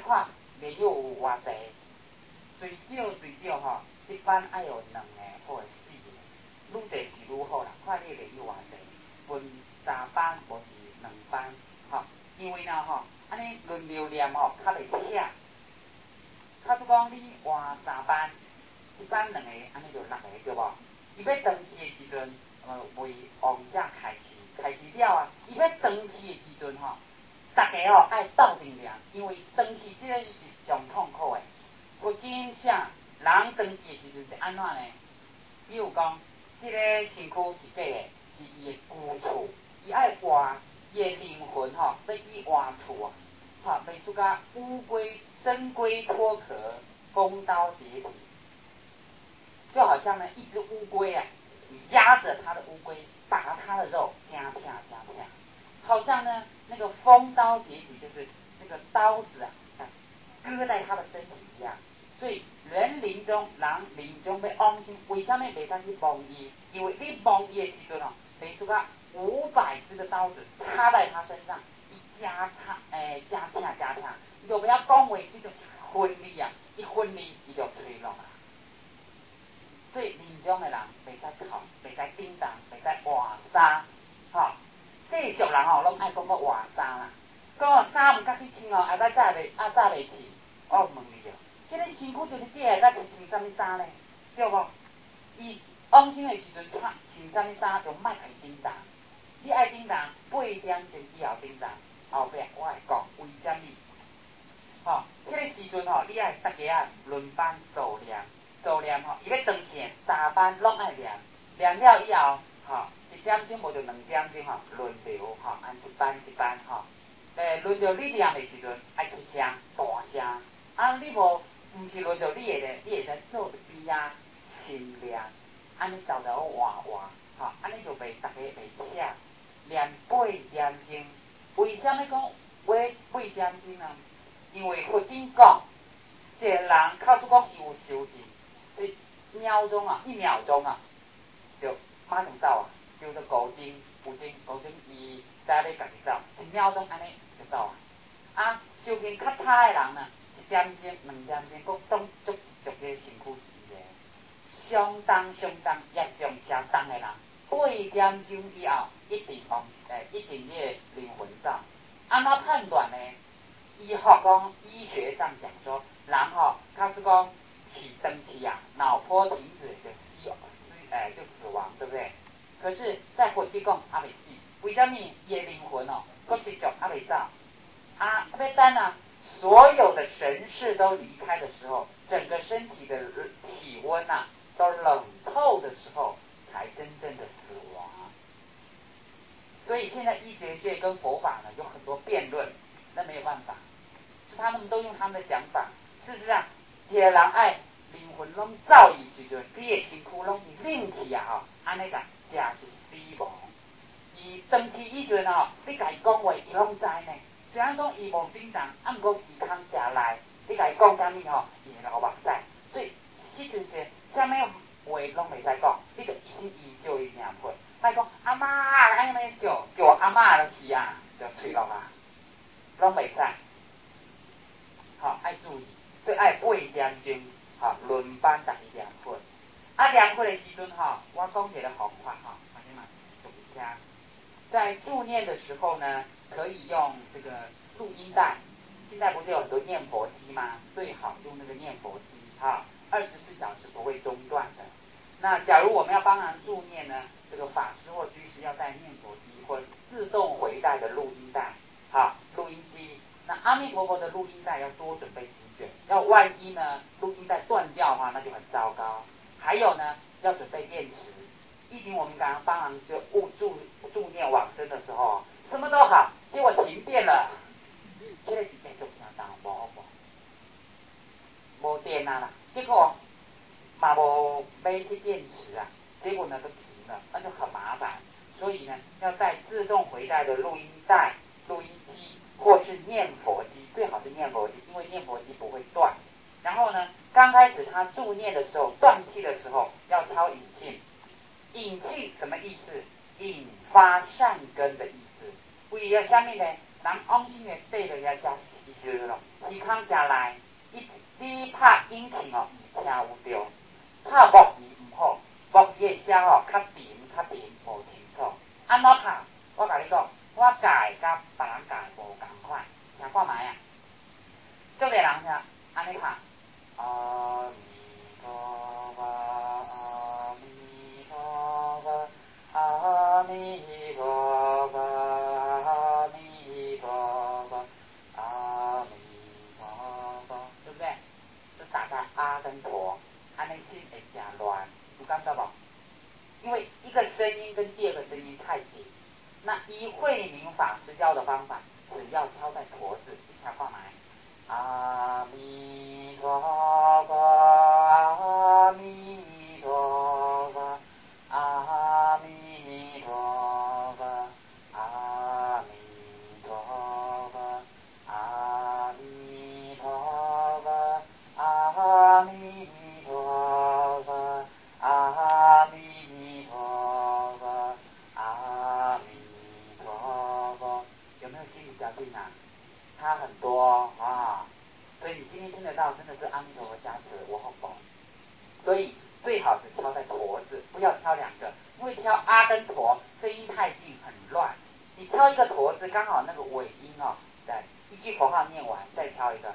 看炼药有偌济，最少吼，一班爱有2个或者4个，愈济是愈好啦。看你炼药偌济，分3班无是2班，吼，因为呢吼，安尼轮流念吼，较袂忝。假如讲你换3班，一班2个，安尼就6个对无？伊要登记的时阵，为王者开始了啊！伊要登记的时阵吼，大家吼爱斗阵念，因为登记这个是上痛苦的。佛经啥人登记的时阵是安怎呢？比如讲，这个身躯是假的，是伊的居处，伊爱换伊的灵魂吼，要去换厝啊，哈，袂出甲乌龟生龟脱壳，风刀解体。就好像呢，一只乌龟啊，你压着它的乌龟，拔它的肉，加片。好像呢，那个风刀解体，就是那个刀子啊，割在他的身体一样。所以人临终要往生，为什么袂当去摸伊？因为你摸伊的时阵哦，等于说500只的刀子插在他身上，一加片，你就不要讲话，你就昏迷啊，一昏迷伊就垂落啊。所以临终的人袂使哭，袂使叮当，袂使换衫，吼。世俗人吼，拢爱讲个换衫啦，讲衫毋甲去穿哦，下摆早袂去。我问你哦，这个身躯就是你下摆去穿啥物衫呢？对无？伊往生的时阵穿啥物衫，就莫去叮当。你爱叮当，8点钟以后叮当，后壁我会讲为什么？吼，迄个时阵吼，你爱大家啊轮班做念吼，伊要登记3班拢爱念了以后，吼1点钟无就2点钟吼轮流吼，按一班吼，轮到你念的时阵爱出声大声，啊你无是轮到你的咧，你会使做一边啊心念，安尼照着换，吼，安尼就袂大家袂忝。念8点钟，为什么讲8点钟呢？因为佛经讲，一个人假使讲伊有修行，1秒钟啊，就马上走啊，叫做高精，伊知要家己走，1秒钟安尼就走啊。啊，修行较差的人呢，1点钟、2点钟，佫当足个身躯是的，相当严重车重的人，8点钟以后一定灵魂走。安怎判断呢？医学讲，医学上讲说，人吼，假使讲起登期啊，脑波停止就死亡，对不对？可是，在佛经讲还袂死，为什么？伊的灵魂哦，佫继续还袂走，啊，要等啊，所有的神识都离开的时候，整个身体的体温啊都冷透的时候，才真正的死亡。所以现在医学界跟佛法呢有很多辩论，那没有办法。他们都用他们的讲法，事实上，一个人爱灵魂拢走伊时阵，你的身躯拢是冷去啊吼，安尼讲正是死亡。伊登去以前吼，你甲伊讲话，伊拢知呢。虽然讲伊无叮当，啊，毋过健康食来，你甲伊讲啥物吼，伊会老目屎。所以迄阵时，啥物话拢袂使讲，你就一心一意叫伊念佛，莫讲阿嬷安尼叫阿嬷就去啊，就吹落啊，拢袂使。好，爱注意，所以爱8点钟，好轮班逐日念佛。啊，念佛的时阵吼，我讲一个方法吼，大家嘛注意听。在助念的时候呢，可以用这个录音带。现在不是有很多念佛机吗？最好用那个念佛机哈，24小时不会中断的。那假如我们要帮人助念呢，这个法师或居士要带念佛机或自动回带的录音带，好，录音机。那阿弥陀佛的录音带要多准备几卷，要万一呢录音带断掉的话，那就很糟糕。还有呢，要准备电池。以前我们刚刚帮人就助念往生的时候，什么都好，结果停电了，这个时间就相当无电啊啦，结果嘛无买去电池啊，结果呢都停了，那就很麻烦。所以呢，要带自动回带的录音带、录音机。或是念佛机，最好是念佛机，因为念佛机不会断。然后呢，刚开始他助念的时候，断气的时候要敲引磬。引磬什么意思？引发善根的意思。为了什么呢？人往生的对了要加烧咯，鼻孔食内，你拍引擎哦，听有着，拍木鱼毋好，木鱼的声哦较沉，无清楚。安怎拍？我甲你讲，我教甲别人教无共款，听看卖啊。足个人听安尼拍，阿弥陀佛，阿弥陀佛，阿弥陀佛，阿弥陀佛，阿弥陀佛，对不对？就打在阿跟陀，安尼心会真乱，有感觉无？因为一个声音跟第二个声音太近，那依慧明法师教的方法，只要敲在陀字，你听看卖。阿弥陀佛，阿弥陀佛，阿弥陀佛，阿弥陀佛，阿弥陀佛，阿弥陀佛，阿弥陀佛，阿弥陀佛，有没有心里较劲啊？差很多啊，所以你今天听得到，真的是阿弥陀佛加持，我好宝。所以最好是敲在陀字，不要敲两个，因为敲阿跟陀声音太近很乱。你敲一个陀字，刚好那个尾音哦，在一句佛号念完，再敲一个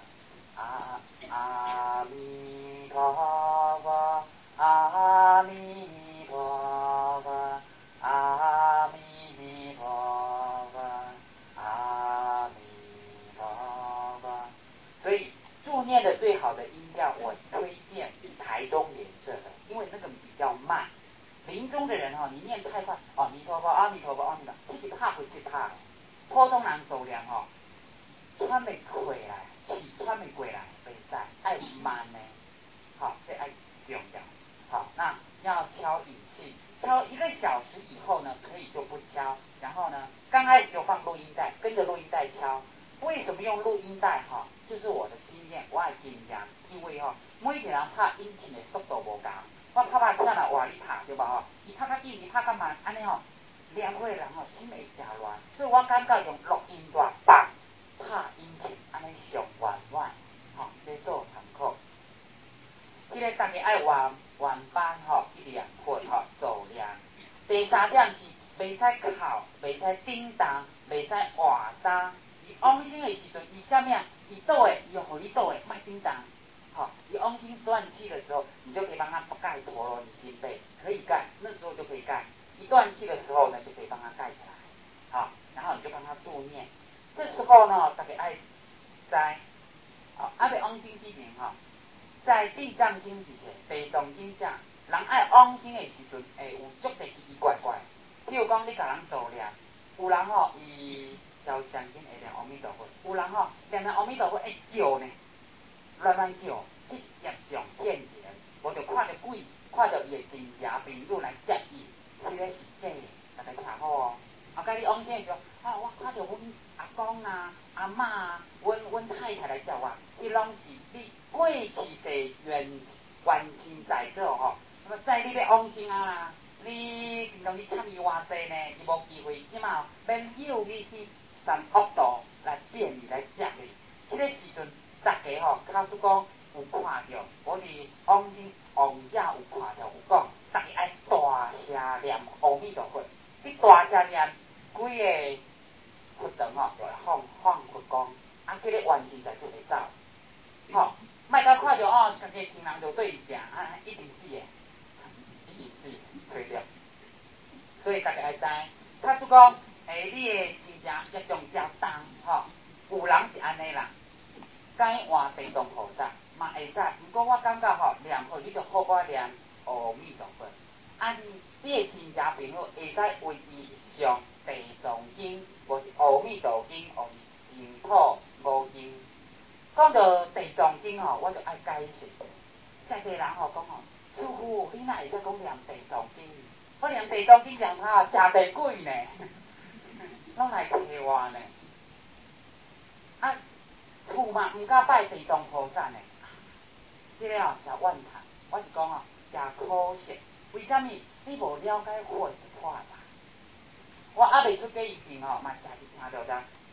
阿弥陀佛，阿弥陀佛，阿弥陀佛，阿弥陀佛。所以助念的最好的音调，我推荐台东莲社的，因为那个比较慢。临终的人哦，你念太快，阿弥陀佛，阿弥陀佛，阿弥陀佛，自己拍不去拍。普通人数量哦，喘袂过来，气喘袂过来，袂使爱慢呢。好，这爱重要。好，那要敲语气，敲1个小时以后呢，可以就不敲。然后呢，刚开始就放录音带，跟着录音带敲。为什么用录音带哈？就是我的经验，我的经验，因为哈，每一个人拍音频的速度无同，我拍听来话你拍对吧哈？你拍较紧，你拍较慢，安尼吼，两个人吼心会真乱，所以我感觉用录音带放拍音频，安尼上圆满，吼，来做参考。这个大家爱原班吼，一两会吼做量。第3点是袂使哭，袂使叮当，袂使换衫。伊往生的时阵，伊啥物啊？伊倒的，伊互你倒的，莫叮当。好，伊往生断气的时候，你就可以帮他盖陀罗尼经被，可以盖，那时候就可以盖。一断气的时候呢，就可以帮他盖起来。好，然后你就帮他助念。这时候呢，大家爱在未往生之前哈。在地藏经之前，地藏经上，人爱往生的时阵，会有足侪奇奇怪怪。譬如讲，你甲人做念，有人吼伊烧香经会念阿弥陀佛，有人吼念阿弥陀佛会叫呢，乱叫，去业障现前，无就看到鬼，看到伊的亲戚朋友来接伊，这个是假的，大家听好哦。啊，甲你往生的时候，我看到阮阿公啊、阿嬷啊、阮太太来接我，伊拢是你过去的冤亲债主吼。那么在你要往生啊，你平常你欠伊偌济呢？伊无机会，即嘛免诱你去三恶道来骗你来接你。这个时阵，大家吼，假使讲有看到，我伫往生王者有看到，有讲，大家爱大声念阿弥陀佛。你大声念，规个佛堂吼就会放佛光，啊，这个冤亲债主会走。吼，莫甲看着哦，家己亲人就对伊行，一定死的，一定死，吹掉。所以大家爱知，假使讲，你的亲戚业障较重，吼，有人是安尼啦，该换地藏菩萨嘛会使，不过我感觉吼，念好你就好过念阿弥陀佛。你的亲戚朋友会使为伊上地藏经，或是阿弥陀经，或是净土无经。讲到地藏经吼，我就爱解释。真侪人吼讲吼，师傅，你哪会使讲念地藏经？我念地藏经念他食地鬼呢，拢来客我呢。啊，厝嘛毋敢拜地藏菩萨呢。这个吼真怨叹，我是讲吼真可惜。为什么？你无了解佛的法啦。我还未出家以前吼，嘛真是听到的。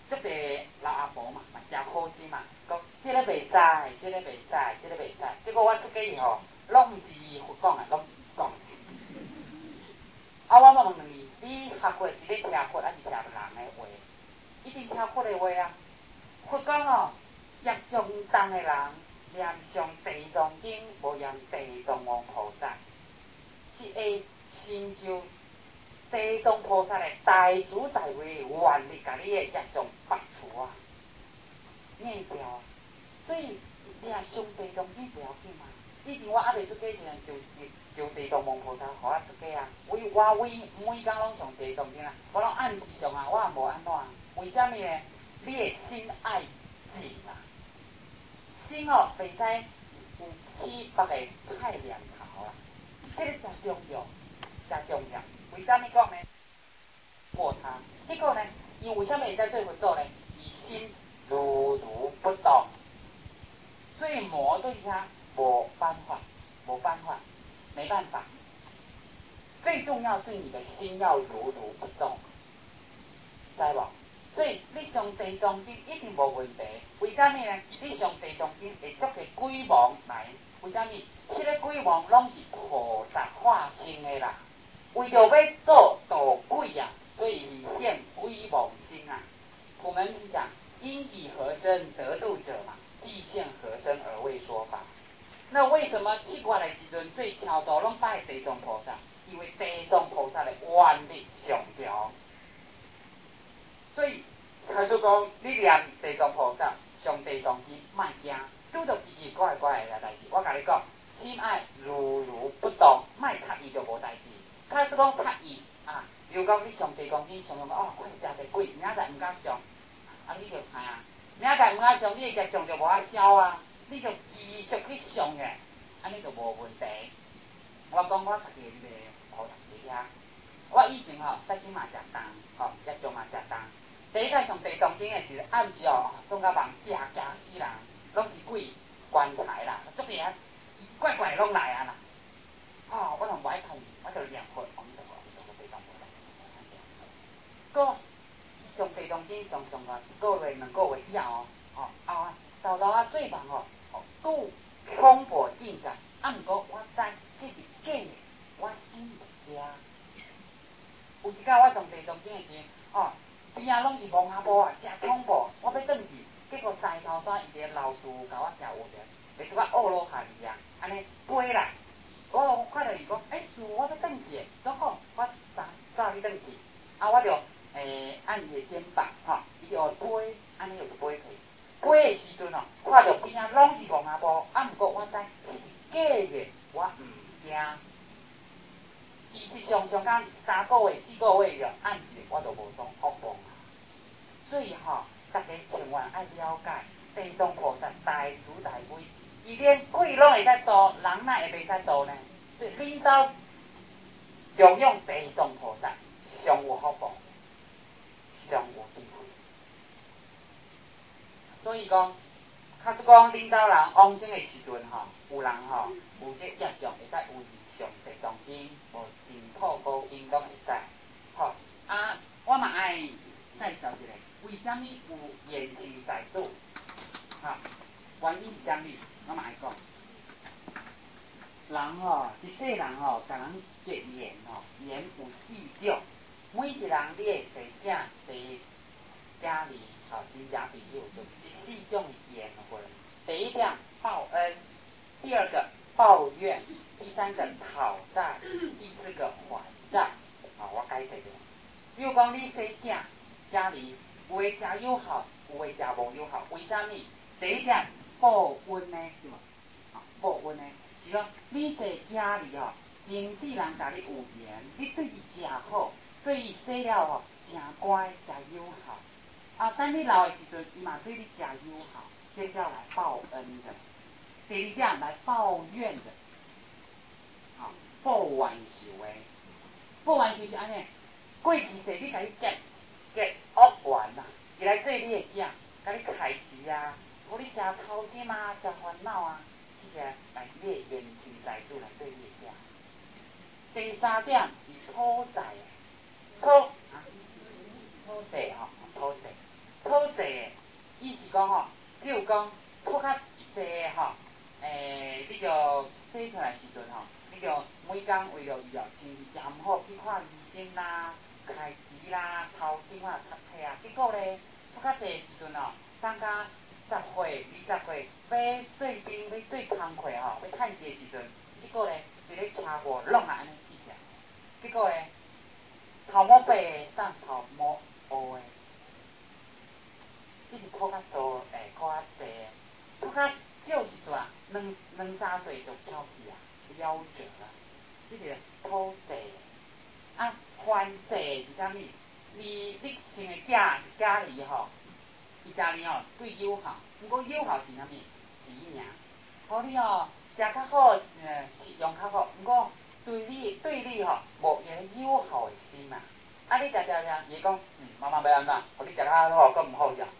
即个老阿婆嘛，嘛真好心嘛，讲即个袂使，即个袂使，即个袂使。结果我出家以后，拢毋是佛讲啊，拢讲。啊，我问问你，你学过是咧听佛还是听人的话？一定听佛的话啊。佛讲哦，业障重的人念上地藏经，无念地藏王菩萨，是会成就地藏菩萨的大慈大悲，愿力甲你的业障拔除啊，灭掉啊。所以念上地藏经不要紧嘛。以前我还未出家时阵，就地藏王菩萨互我出家啊。我每工拢上地藏经啊，我拢按时上啊，我也无安怎。为什么呢？你的心爱静啊，心哦袂使有起别个歹念头啊，这个真重要，真重要。为什么讲呢？过他，这个呢，伊为什么会使做佛祖呢？伊心如如不动，所以魔对他无办法，没办法。最重要是你的心要如如不动，知无？所以你上地藏经一定无问题。为什么呢？你上地藏经会捉个鬼王来？为什么？这个鬼王拢是菩萨化身的啦，为着要做渡鬼啊，所以你现鬼王心啊。我们讲因以何身得度者嘛，亦现何身而为说法。那为什么七卦的时阵最超度拢拜地藏菩萨？因为地藏菩萨的愿力上调。所以，他就讲你念地藏菩萨上地藏经，莫惊，拄到奇奇怪怪的代志。我甲你讲，心爱如如不动，莫刻意就无代志。他是讲刻意啊，比如讲你上地藏经上哦，我食个鬼，明仔载毋敢上，啊你就害啊，明仔载毋敢上，你的业障就无法消啊，你就继续去上嘅，安尼就无问题。我讲我自己个菩萨是遐。我以前吼，早起嘛食饭，吼，夜中嘛食饭。第一摆上地藏经的时候，暗时哦，总甲梦惊死人，拢是鬼棺材啦，足个啊，怪怪拢来啊啦。哦，我同无爱看，我就念佛，我们就地藏菩萨。个上地藏经上个一个月、2个月以后哦，啊，豆豆啊做梦哦，拄恐怖进展，啊，毋过我知这是假的，我心不惊。有一摆我上地藏经的时候，哦，边仔拢是蒙阿波啊，真恐怖。我要转去，结果山头山伊个老师甲我听有者，袂出我学落下去啊，安尼飞来。我看到伊讲，师父，我要转去，怎讲？我早去转去，啊，我就按伊个肩膀，吼，伊就飞，安尼就飞去。飞的时阵哦，看到边仔拢是蒙阿波，啊，毋过我知这是假的，我毋惊。事实上，上到3个月、4个月了，暗时我就无种噩梦啊。所以吼，大家千万爱了解地藏菩萨大慈大悲，伊连鬼拢会使度，人哪会袂使度呢？所以恁兜供养地藏菩萨，上有福报，上有智慧。所以讲，假使讲恁兜人往生的时阵吼，有人吼有这业障会使有上地藏经，无净土高经拢会使。吼啊，我嘛爱介绍一下，为什么有延庆在度？哈，原因是啥物？我嘛爱讲。人吼，一世人吼，甲人结缘吼，缘有4种。每一人你的弟囝、弟家里吼，亲家朋友，就4种缘分。第一项报恩，第二个报怨，第3个讨债，第4个还债。啊，我解释者。比如讲，你生囝家里有诶真友好，有诶真无友好，为啥物？第一点报恩呢，是无？啊，报恩呢，是讲你在家里哦，经纪人甲你有缘，你对伊真好，对伊生了哦，真乖真友好。啊，等你老诶时阵，伊嘛对你真友好，这叫来报恩的。第二点来报怨的，啊，报冤仇诶，报冤仇是安尼。过去世你甲伊结恶缘啦，伊来做你的囝，甲你害死啊，互你真操心啊，真烦恼啊，这些来你的冤亲债主来做你的囝。第3点是讨债，讨债吼，讨债讲吼，比如讲拖较济吼，你着洗出来时阵吼，你着每工为了伊哦，身体食毋好去看医生啦、开钱啦、头颈啊、读册啊，结果咧拖较济时阵哦，等甲10岁、20岁要做兵、要做工课吼，要趁钱时阵，结果咧伫咧车祸弄啊安尼死掉，结果咧头毛白的送头毛乌的。这是拖较多拖较济拖较少一段，两三岁就翘起啊，夭折啊，这个拖济啊，还济是啥物？你生的囝儿吼，伊家己吼对有效，不过有效是啥物？是伊尔，互你吼食较好，用较好，不过对你吼无一个有效的心啊。啊，你食，伊讲，妈妈要安怎？互你食较好，阁毋好食。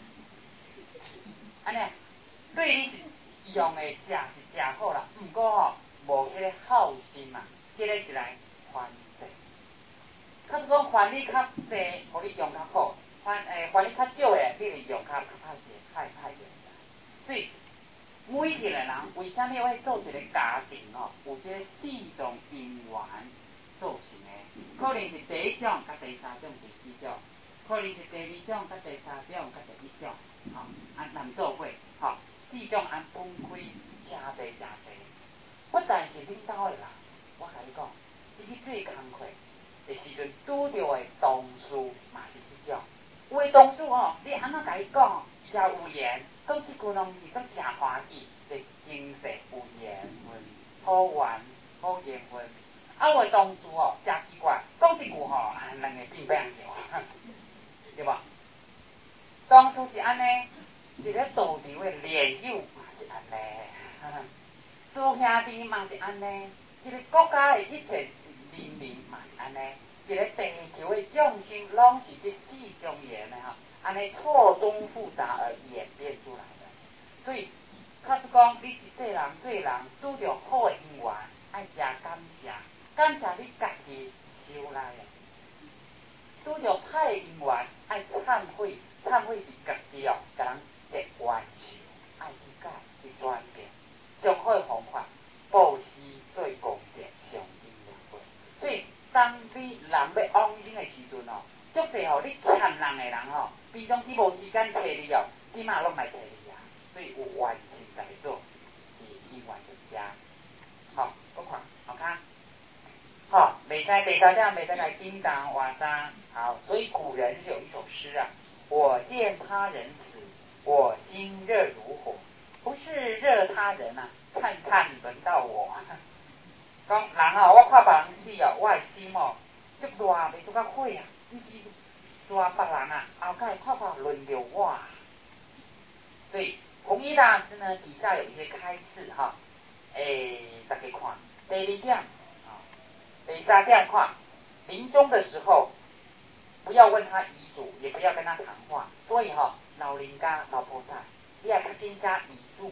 安尼，对你是用的食是食好啦，毋过吼无迄个好心嘛，即个是来还济。较是讲还你较济，互你用较好；还你较少的，你就用较歹势，歹用。所以每一个人为虾米会做一个家庭吼，有即个4种因缘造成的，可能是第一种、甲第三种、第四种。可能是第二种、甲第三种、甲第一种，吼，难做伙，吼，4种分开，真济。不但是恁兜的人，我甲你讲，你去做工课的时阵，拄着的同事嘛是这种。有的同事吼，你安怎甲伊讲，真有缘，讲即句拢是讲真欢喜，是精神有缘分，好缘好缘分。啊，有的同事吼，真奇怪，讲一句吼，两个变变着。对吧？当初是安尼，一个道场的联友嘛是安尼，诸兄弟嘛是安尼，一个国家的一切人民嘛是安尼，一个地球的众生拢是这4种缘的哈，安尼错综复杂而演变出来的。所以，较是讲你一世人做人，拄着好的因缘，爱食感谢你家己修来的。拄着歹因缘，爱忏悔是家己哦，甲人结冤仇，爱去改去转变，上好的方法，布施做功德，上因良果。所以，当你人要往生的时阵哦，足济吼，你欠人的人吼，平常时无时间摕你哦，即马拢来摕你啊，所以有冤情在做，是因缘就遮。好，搁看，好看。好，袂使第三项，袂使来叮当瓦扎。好，所以古人就有一首诗啊：我见他人死，我心热如火。不是热他人啊，看轮到我。讲人哦，我看别人死哦，我的心哦，足热，袂足甲火啊，不是热别人啊，后盖看轮到我。所以弘一大师呢，底下有一些开示哈，大家看，第二点。第三这样看，临终的时候，不要问他遗嘱，也不要跟他谈话。所以老人家、老菩萨，你要添加遗嘱，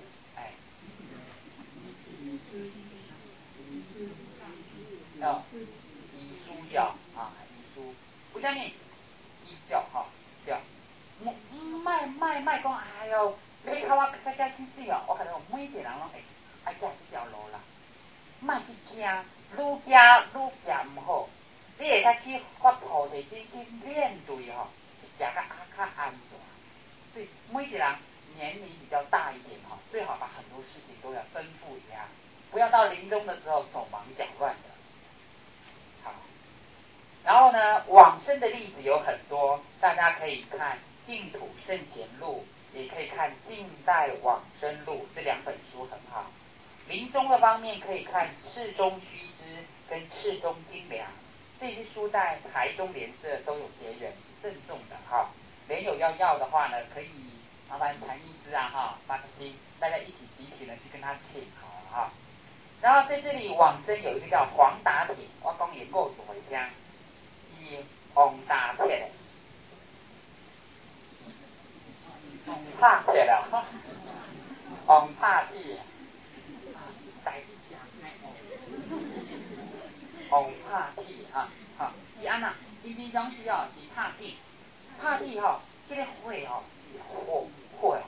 遗书叫遗书，为什么？遗叫叫，卖讲，哎哟，你靠我在家亲戚哦，我跟你讲，每一个人拢会爱走这条路啦。莫去惊，愈惊愈行毋好。你会使去发菩提心去面对吼，去行较安全。所以每一个人年龄比较大一点最好把很多事情都要吩咐一下，不要到临终的时候手忙脚乱的。好，然后呢，往生的例子有很多，大家可以看《净土圣贤录》，也可以看《近代往生录》，这2本书很好。临终的方面可以看《赤中须知》跟《赤中精良》，这些书在台中联社都有结缘，是赠送的哈。莲友要的话呢，可以麻烦谭医师发个心，大家一起集体的去跟他请好了哈。然后在这里往生有一个叫黄达铁，我讲也够所回听，是黄达铁的，拍铁了，黄拍铁。红拍铁是安那？伊平常时是拍铁，即个火是火的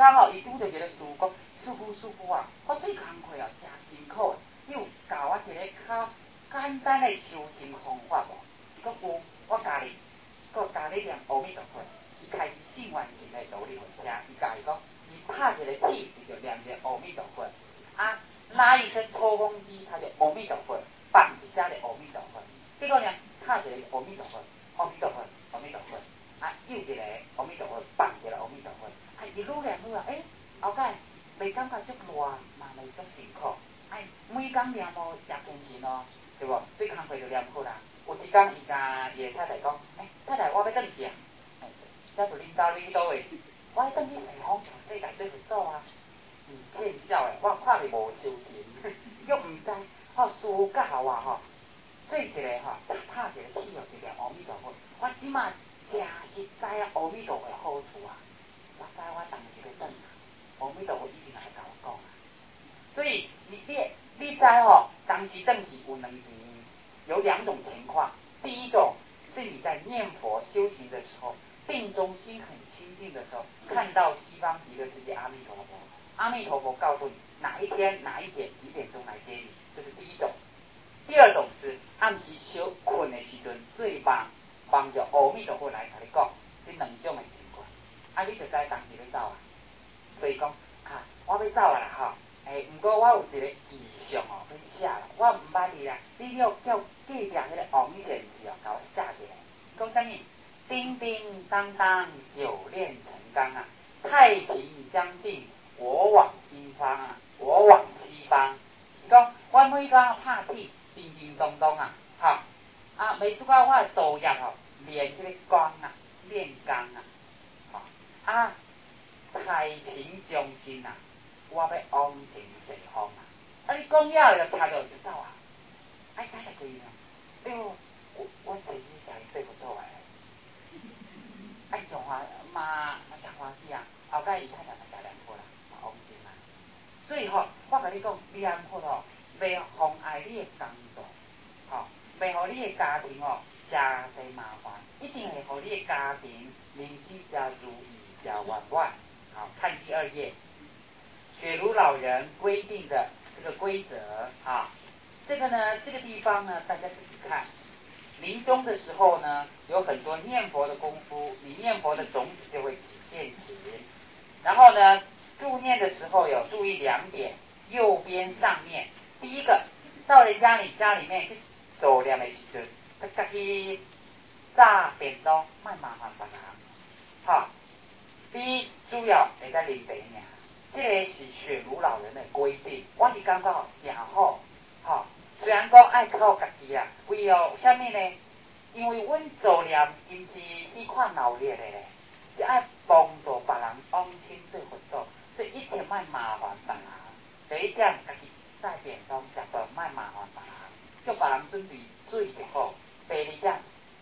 工吼，伊拄着一个师傅讲，师傅啊，我做工课哦，真辛苦的，你有教我一个较简单的修行方法无？伊讲有，我教你，佮教你念阿弥陀佛。伊开始信完前的道理互听，伊教伊讲，伊拍一个气，伊就念一个阿弥陀佛。啊，拉一声抽风机，他就阿弥陀佛，放一下的阿弥陀佛。结果呢，拍一个阿弥陀佛，阿弥陀佛，阿弥陀佛。啊，又一个阿弥陀佛，放一个阿弥陀佛。啊，伊愈念愈啊，后盖袂感觉足热，嘛袂足辛苦。每工念哦，真虔诚哦，对无？对工课就念好啦。有一工伊甲伊太太讲，太太，我要转去啊。才就恁兜你去倒位？我要转去西方全世界做佛祖啊。骗笑诶，我看你无修行，又毋知师教我做一个拍一个气就念阿弥陀佛。我即马真实知阿弥陀佛的好处啊！我知我当时要转去，阿弥陀佛一定来甲我讲啊。所以你知当时转去有两种情况。第一种是你在念佛修行的时候，定中心很清净的时候，看到西方极乐世界阿弥陀佛。阿弥陀佛告诉你哪一天哪一点几点钟来接你，这是第一种。第二种是暗时小困的时阵，最帮着阿弥陀佛来甲你讲，这两种的情况。你就知当时要走啊。所以讲我要走啊啦毋过我有一个意向要写啦，我毋捌你啦，你要叫隔壁迄个王先生甲我写一个，讲啥物？叮叮当当久炼成钢啊，太平将定我往西方啊，我往西方。伊讲我每工拍铁，叮叮咚咚啊，每次我的道业练这个钢啊，炼钢啊，太平将近啊，我要往前西方啊！你讲了就拍到就走啊！知影几呢？我自己家己做不做诶。上嘛真欢喜啊！后摆伊太太嘛食念佛啦，嘛往前啊。所以我甲你讲，念佛袂妨碍你的工作，袂互你的家庭真侪麻烦，一定会互你的家庭人生真如意、真圆满。看第2页，雪如老人规定的这个规则这个呢，这个地方呢，大家自己看。临终的时候呢，有很多念佛的功夫，你念佛的种子就会现前。然后呢，助念的时候有注意2点，右边上面，第一个，到人家里面去做念的时阵，自己炸便当，莫麻烦别人。你主要会在啉茶尔，这个是雪如老人的规定，我是感觉真好。虽然讲爱靠家己啊，为了啥物呢？因为阮做念因是去看闹热的咧，是爱帮助别人往生做佛祖，所以一切莫麻烦别人。第一点，家己炸便当食饭，莫麻烦别人，叫别人准备水就好。第二点，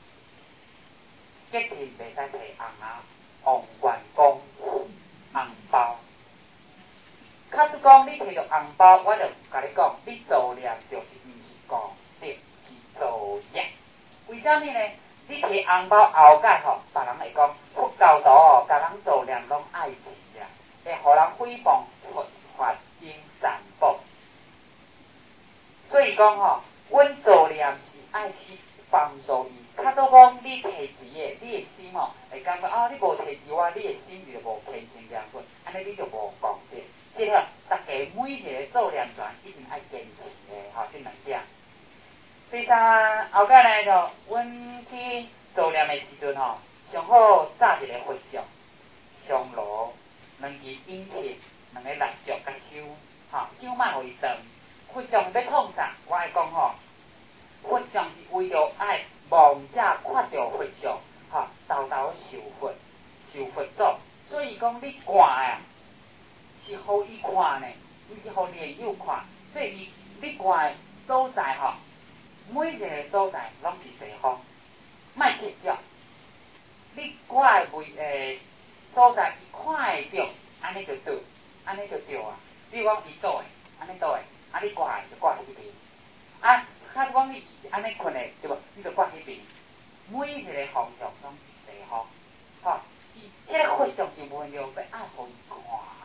决定袂使摕红员工红包。假使讲你摕到红包，我就甲你讲，你做念就是毋是功德，是造业。为啥物呢？你摕红包后盖别人会讲佛教徒甲人做念拢爱钱啊，会互人诽谤佛法因善报。所以讲阮做念是爱去帮助伊。较多讲你摕钱的，你的心会感觉你无摕钱我，你的心就无虔诚念佛，安尼你就无功德。即大家每一个做念团一定爱坚持的这两点。第三，后盖呢就阮去做念的时阵上好炸一个佛像，香炉2支引铁，2个蜡烛甲香，香莫互伊断。佛像要创啥？我爱讲佛像是为着爱亡者看到佛像，豆豆受佛祖。所以讲你挂是互伊看呢，毋是互莲友看。所以你挂的所在每一个所在拢是地方，莫计较。你挂的所在，伊看会着，安尼就对，安尼就对啊。比如讲伊倒的，安尼倒的，你挂的就挂迄边。假如讲你安尼困的，对无？你就挂迄边。每一个方向拢是地方，迄个佛像是为了要爱互伊看。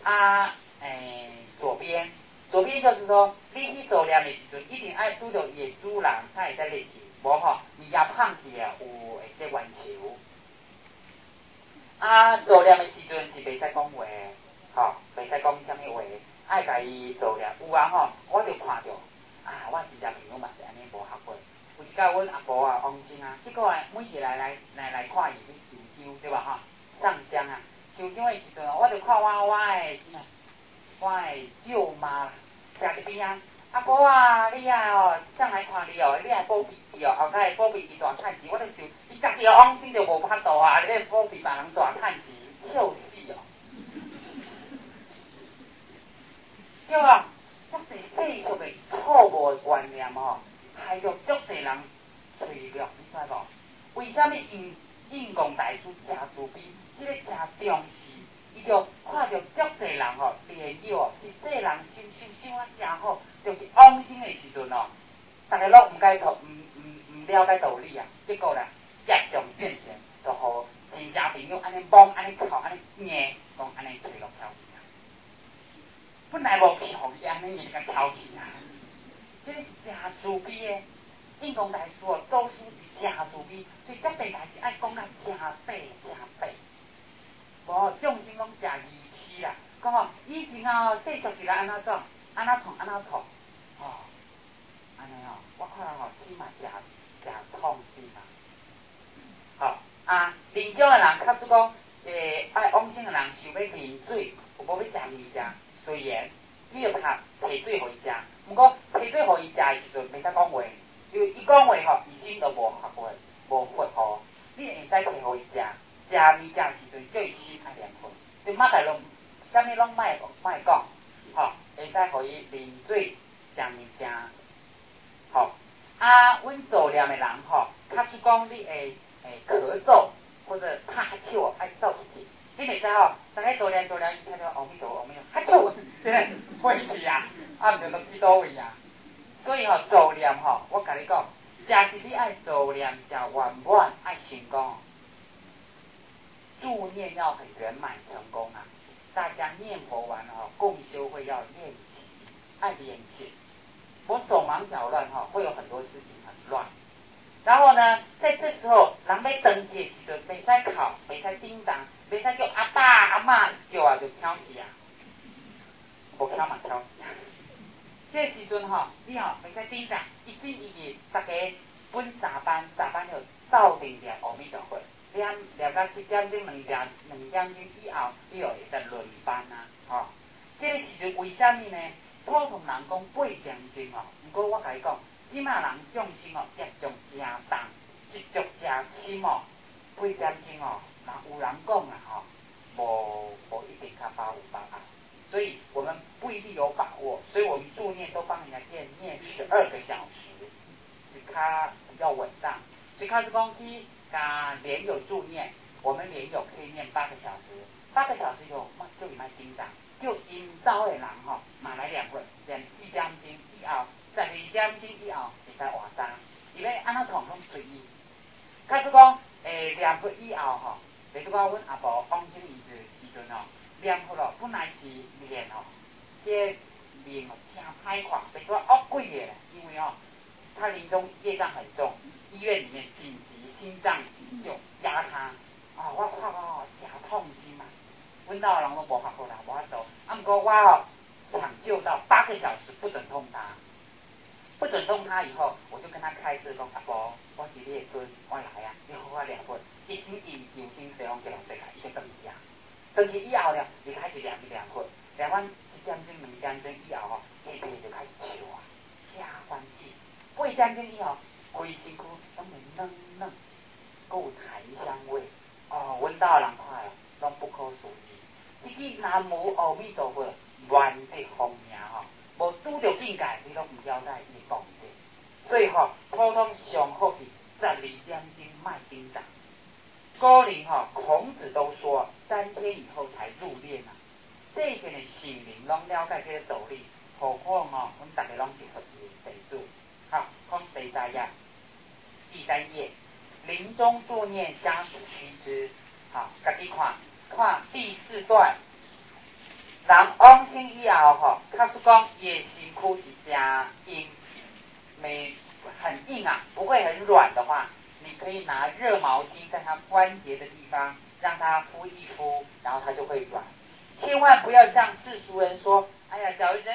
左边就是说，你去做念的时阵，一定爱拄到伊的主人，才会使入去，无吼，伊也胖起啊，有会使圆球。做念的时阵是袂使讲话，吼，袂使讲啥物话，爱甲伊做念。有啊吼，我就看着，我真正朋友嘛是安尼无学过。有一甲阮阿婆啊，王晶啊，结果每日来看伊去收香，对吧吼？上香啊，收香的时阵，我就看我的舅妈啦，徛伫边啊，阿婆啊，你上来看你哦，你来保庇伊哦，后摆会保庇伊大趁钱，我就想，伊家己王晶就无法度啊，你咧保庇别人大趁钱，笑死哦！对啊，足侪世俗的错误的观念哦，害着足侪人脆弱，你知无？为什么印公大师诚慈悲，这个诚重视，伊就看着足侪人哦，莲友一世人修啊诚好，就是往生的时阵哦，大家拢唔了解道理啊，结果咧业障变现，就互真正朋友安尼懵、安尼哭、安尼硬，讲安尼脆弱挑起啊。本来无去互伊安尼硬甲挑起啊，这个是诚慈悲的。印公大师哦，做事是诚慈悲，所以足侪代志爱讲啊诚白。无众生拢诚义气啦，讲哦，以前哦，世俗是来安怎创，安怎创，安尼哦，我看人心嘛诚痛心啊。临终的人，假使讲爱往生的人想要啉水，有无要食物件，虽然你要摕水互伊食，毋过摕水互伊食的时阵，袂使讲话，因为伊讲话吼，伊心都无学过，无佛号，你会使摕互伊食，食物件时阵叫伊心爱念佛，就莫甲拢，啥物拢莫讲，吼，会使互伊啉水，食物件，吼。阮做念的人吼，假使讲你会咳嗽或者拍哈欠，爱走出去，你袂使吼，大家做念，伊听到阿弥陀佛，哈欠，真诶飞去啊，毋着都去倒位啊。所以吼，做念吼，我甲你讲，诚是你爱做念，诚圆满，爱成功，助念要很圆满成功啊！大家念佛完哦，共修会要练习，爱练习。我手忙脚乱哈，会有很多事情很乱。然后呢，在这时候，人要登记的时阵，袂使哭，袂使叮当，袂使叫阿爸阿嬷叫啊就挑起啊，无挑嘛挑起。这时阵吼，你吼袂使叮当，一心一意，大家分三班就斗阵念阿弥陀佛，念到1点钟、2点钟以后，你就会使轮班啊，吼。这个时阵为什么呢？普通人讲8点钟哦，不过我甲你讲，即马人众生哦，业障诚重，执着诚深哦。8点钟哦，有人讲啦吼，无一定较把握。所以我们不一定有把握，所以我们助念都帮人家念12个小时，是比较稳当。所以开始讲去莲友助念，我们莲友可以念8个小时，8个小时就伊莫紧张。叫因兜的人吼，嘛来念佛，念4点钟以后，12点钟以后会使换衫。伊要安怎创拢随意。假使讲念佛以后吼，例如讲阮阿婆往生时阵吼，念佛咯，本来是面吼，这面哦诚歹看，变做恶鬼的，因为他临终业障很重，医院里面紧急心脏急救压他，我看诚痛心嘛。阮兜的人都无学过啦，无法度。毋过我抢救到8个小时不准碰他，不准碰他以后，我就跟他开示讲：阿婆，我是你的孙，我来啊，你好好念佛。一心以有心西方极乐世界，伊就转去啊。转去以后了，就开始念佛，念完1点钟、2点钟以后下边就开始笑啊，诚欢喜。8点钟以后，规身躯拢会软软，还有檀香味。阮兜的人看了，拢不可思议。这句南无阿弥陀佛，愿得方名吼，无拄着境界，你拢唔了解伊讲的。所以普通上好是12点钟莫紧张。古人孔子都说3天以后才入殓啊。这边的圣人拢了解这个道理，何况阮大家拢是佛地主。好，看第3页，第3页，临终助念家属须知。好，家己看第4段。 人往生以后吼，他是讲伊的身躯是加硬，没很硬啊，不会很软的话，你可以拿热毛巾在它关节的地方让它敷一敷，然后它就会软。千万不要像世俗人说，哎呀，假如人